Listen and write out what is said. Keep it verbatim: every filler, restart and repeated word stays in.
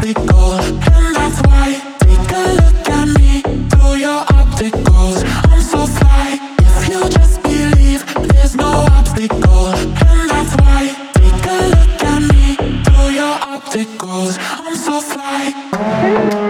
obstacle, and that's why. Take a look at me through your opticals. I'm so fly. If you just believe, there's no obstacle, and that's why. Take a look at me through your opticals. I'm so fly.